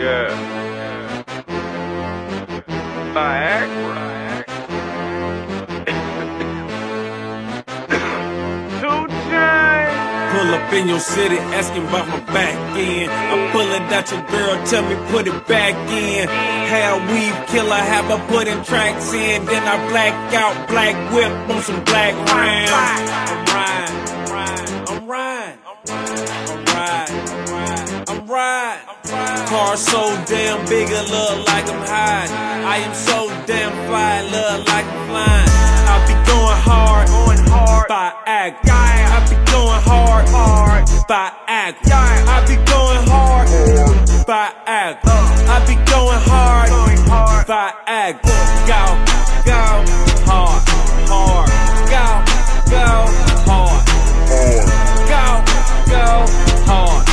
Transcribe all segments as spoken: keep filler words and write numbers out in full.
Yeah. Viagra. Two chains. Pull up in your city asking about my back end. I pull it out your girl, tell me put it back in. Hair weave killer, have her putting tracks in. Then I black out, black whip on some black rounds. I'm riding, I'm riding, I'm riding, I'm riding. Car so damn big, it look like I'm hiding. I am so damn fly, look like I'm flying. I be going hard, going hard, Viagra. I be going hard, hard, Viagra. I be going hard, Viagra. I be going hard, Viagra. Go, go, hard, hard. Go, go, hard, go, go, hard.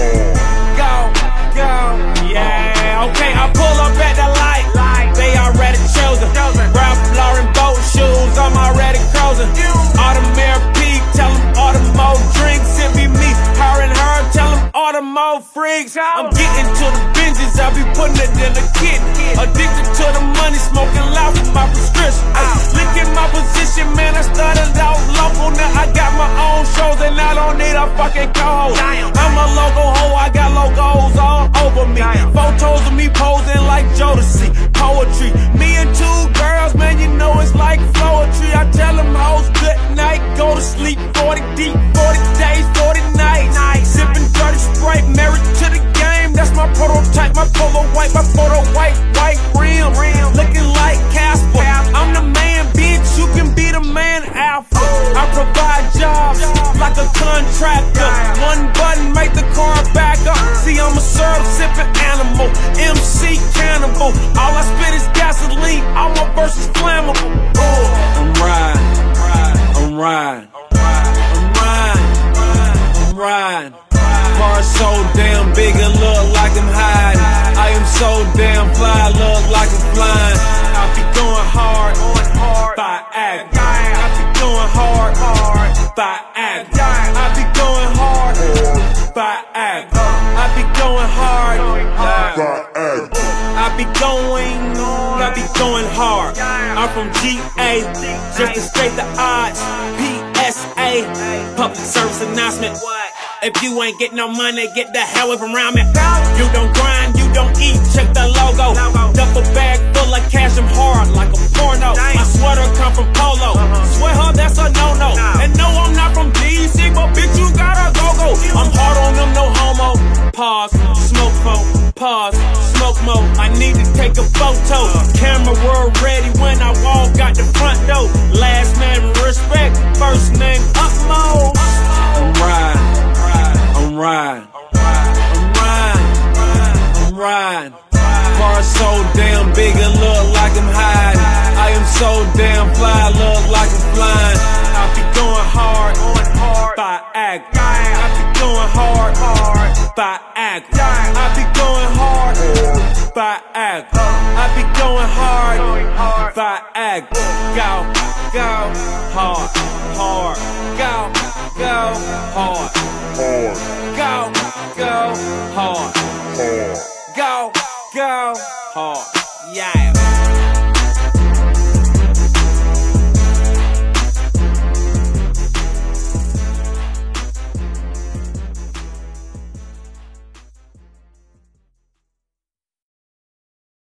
Go, go, yeah. Okay, I pull up at the light. They already chosen. Ralph Lauren boat shoes, I'm already frozen. Audemars Piguet, tell them order more drinks. It be me, her and her, tell them order more freaks. I'm getting to the binges, I be putting it in the kit. Addicted to the money, smoking loud for my prescription. Look at my position, man, I started out local. Now I got my own shows and I don't need a fucking co-host. I'm a logo hoe, I got logos all over me. Photos of me posing like Jodeci. Poetry, me and two girls, man, you know it's like poetry. I tell them hoes good night, go to sleep. Forty deep, forty days, forty nights. Sipping dirty Sprite, married to the game. That's my prototype, my polo white, my photo white, white rim. Looking like Casper. I'm the man, bitch. You can be the man, Alpha. I provide jobs like a contractor. One button, make the car back up. See, I'm a syrup sipping animal, M C cannibal. All I spit is gasoline. All my verses flammable. I'm riding, I'm riding, I'm riding, I'm riding. Car so damn big, it look like I'm hiding. I am so damn fly, look like I'm flying. I be going hard, Viagra. I be going hard, Viagra. I be going hard, Viagra. I be going hard, Viagra. I be going, I be going hard. I'm from G A, just to state the odds. P S A, public service announcement. If you ain't get no money, get the hell away from around me. You don't grind, you don't eat, check the logo. Duffel bag full of cash, I'm hard like a porno. My sweater come from Polo. Swear her, that's a no-no. And no, I'm not from D C, but bitch, you gotta go-go. I'm hard on them, no homo. Pause, smoke phone, pause, smoke mode. I need to take a photo. Camera world ready when I walk out the front door. Last name respect, first name utmost. I'm riding. I'm riding, I'm riding, I'm riding. Car so damn big, it look like I'm hiding. I am so damn fly, look like I'm flying. I be going hard, Viagra. I be going hard, Viagra. I be going hard, Viagra. I be going hard, Viagra. Go, go, hard, hard. Go, go, hard. Hard. Go,